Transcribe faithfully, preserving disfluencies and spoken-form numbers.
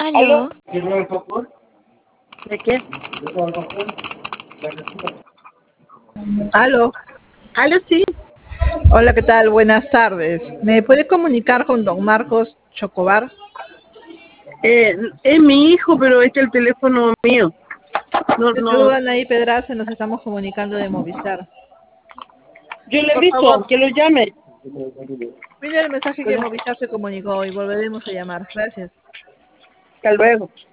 ¿Aló? ¿De qué? Aló, ¿Aló, sí? hola, ¿qué tal? Buenas tardes. ¿Me puede comunicar con don Marcos Chocobar? Eh, es mi hijo, pero este es el teléfono mío. No, Le no, saludan ahí Pedraza, nos estamos comunicando de Movistar. Yo le por aviso, favor, que lo llame. Mire el mensaje que Movistar se comunicó y volveremos a llamar. Gracias. hasta luego.